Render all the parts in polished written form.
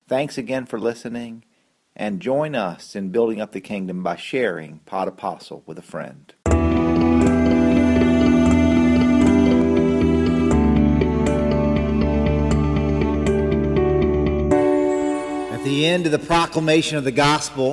Thanks again for listening, and join us in building up the kingdom by sharing Pod Apostle with a friend. At the end of the proclamation of the gospel,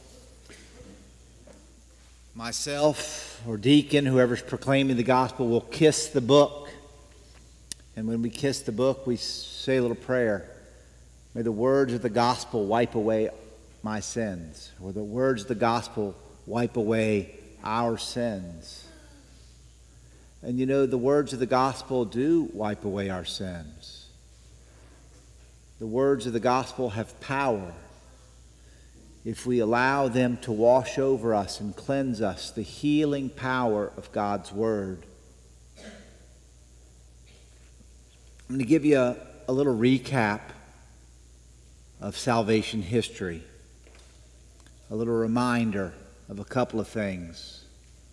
myself or deacon, whoever's proclaiming the gospel, will kiss the book. And when we kiss the book, we say a little prayer. May the words of the gospel wipe away my sins, or the words of the gospel wipe away our sins. And you know, the words of the gospel do wipe away our sins. The words of the gospel have power if we allow them to wash over us and cleanse us, the healing power of God's word. I'm going to give you a little recap of salvation history, a little reminder of a couple of things.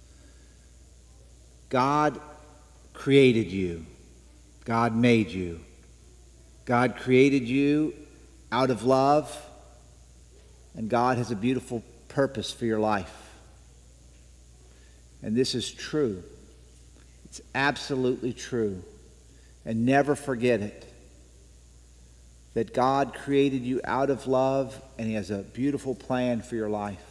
God created you. God made you. God created you out of love, and God has a beautiful purpose for your life. And this is true. It's absolutely true. And never forget it. That God created you out of love, and He has a beautiful plan for your life.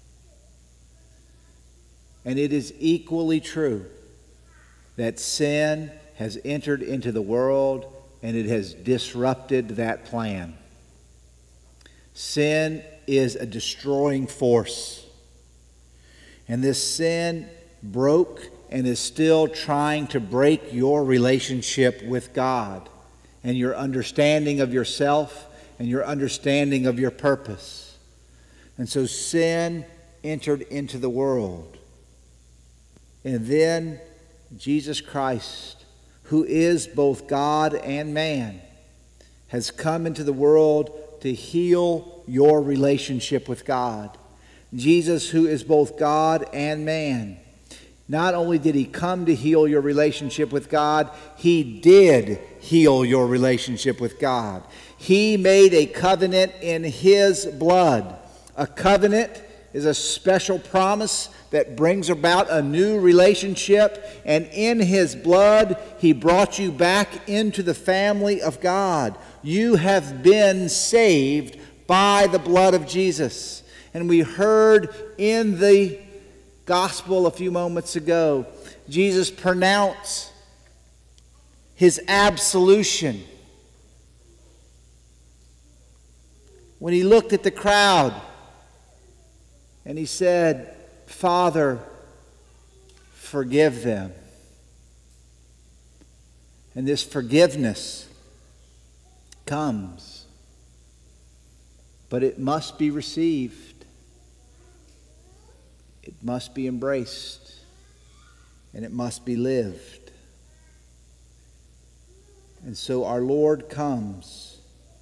And it is equally true that sin has entered into the world, and it has disrupted that plan. Sin is a destroying force. And this sin broke and is still trying to break your relationship with God and your understanding of yourself and your understanding of your purpose. And so sin entered into the world. And then Jesus Christ, who is both God and man, has come into the world to heal your relationship with God. Jesus, who is both God and man, not only did He come to heal your relationship with God, He did heal your relationship with God. He made a covenant in His blood. A covenant is a special promise that brings about a new relationship, and in His blood, He brought you back into the family of God. You have been saved by the blood of Jesus. And we heard in the gospel a few moments ago, Jesus pronounce His absolution. When He looked at the crowd and He said, "Father, forgive them." And this forgiveness comes, but it must be received. It must be embraced, and it must be lived. And so our Lord comes.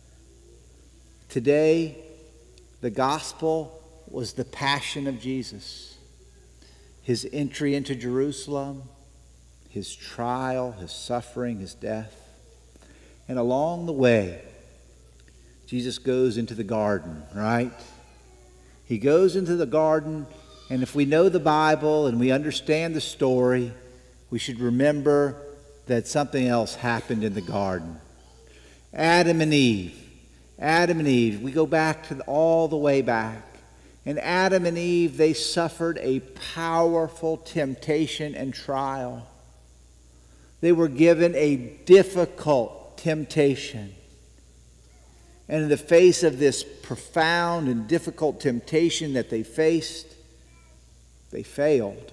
Today, the gospel was the passion of Jesus. His entry into Jerusalem, His trial, His suffering, His death. And along the way, Jesus goes into the garden, right? He goes into the garden, and if we know the Bible and we understand the story, we should remember that something else happened in the garden. Adam and Eve, we go back to all the way back. And Adam and Eve, they suffered a powerful temptation and trial. They were given a difficult temptation. And in the face of this profound and difficult temptation that they faced, they failed.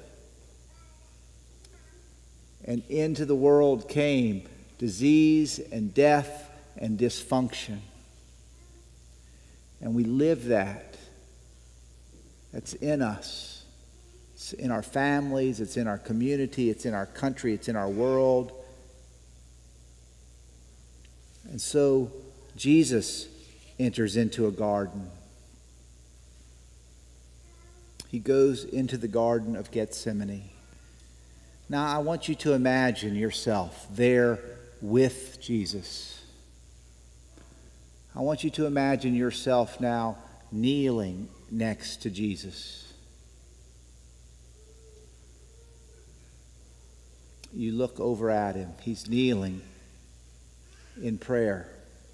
And into the world came disease and death and dysfunction. And we live that. That's in us. It's in our families, it's in our community, it's in our country, it's in our world. And so Jesus enters into a garden. He goes into the Garden of Gethsemane. Now, I want you to imagine yourself there with Jesus. I want you to imagine yourself now kneeling next to Jesus. You look over at him. He's kneeling in prayer.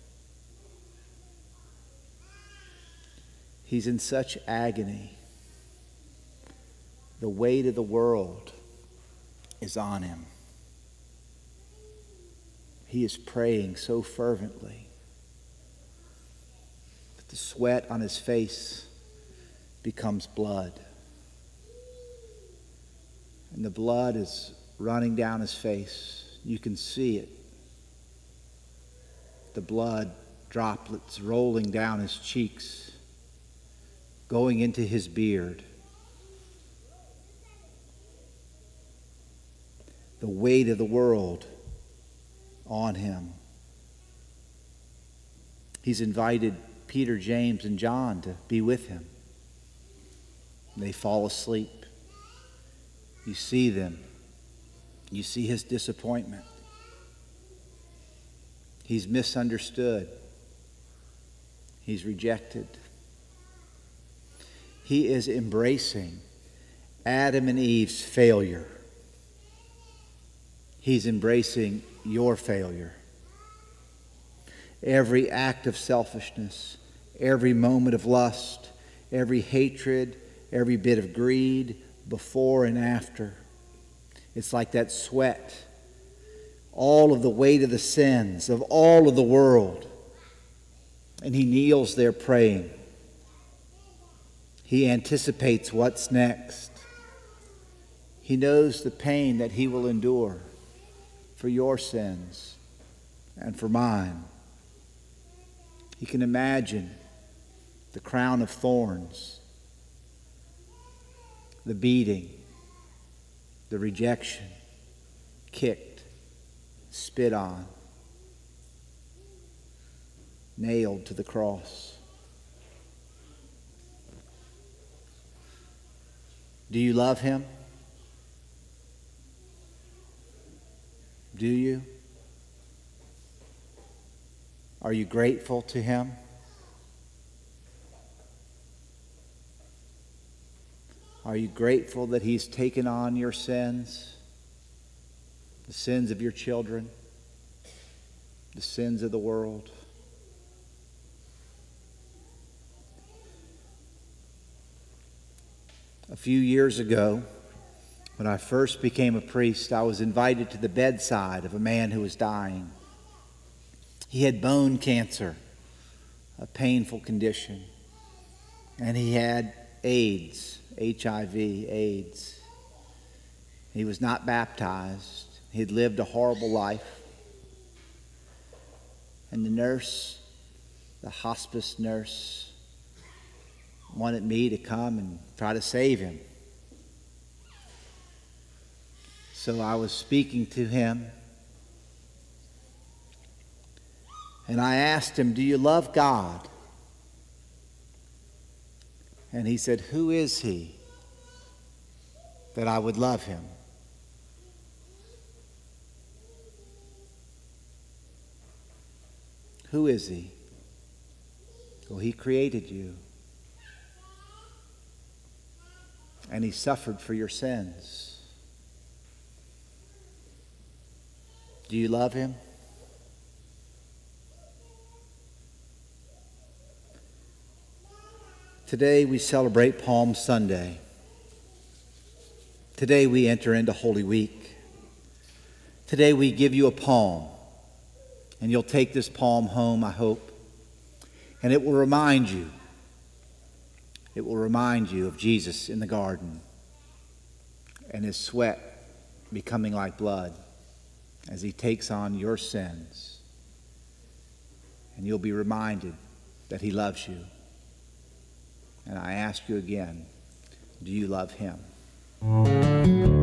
He's in such agony. The weight of the world is on him. He is praying so fervently. But the sweat on his face becomes blood. And the blood is running down his face. You can see it. The blood droplets rolling down his cheeks, going into his beard. The weight of the world on him. He's invited Peter, James, and John to be with him. They fall asleep. You see them. You see his disappointment. He's misunderstood. He's rejected. He is embracing Adam and Eve's failure. He's embracing your failure. Every act of selfishness, every moment of lust, every hatred, every bit of greed, before and after. It's like that sweat. All of the weight of the sins of all of the world. And he kneels there praying. He anticipates what's next. He knows the pain that he will endure for your sins and for mine. He can imagine the crown of thorns, the beating, the rejection, kicked, spit on, nailed to the cross. Do you love him? Do you? Are you grateful to him? Are you grateful that he's taken on your sins, the sins of your children, the sins of the world? A few years ago, when I first became a priest, I was invited to the bedside of a man who was dying. He had bone cancer, a painful condition, and he had AIDS, HIV, AIDS. He was not baptized. He had lived a horrible life. And the nurse, the hospice nurse, wanted me to come and try to save him. So I was speaking to him, and I asked him, "Do you love God?" And he said, "Who is he that I would love him?" Who is he? Well, he created you. And he suffered for your sins. Do you love him? Today we celebrate Palm Sunday. Today we enter into Holy Week. Today we give you a palm. And you'll take this palm home, I hope. And it will remind you. It will remind you of Jesus in the garden and his sweat becoming like blood as he takes on your sins. And you'll be reminded that he loves you. And I ask you again, do you love him?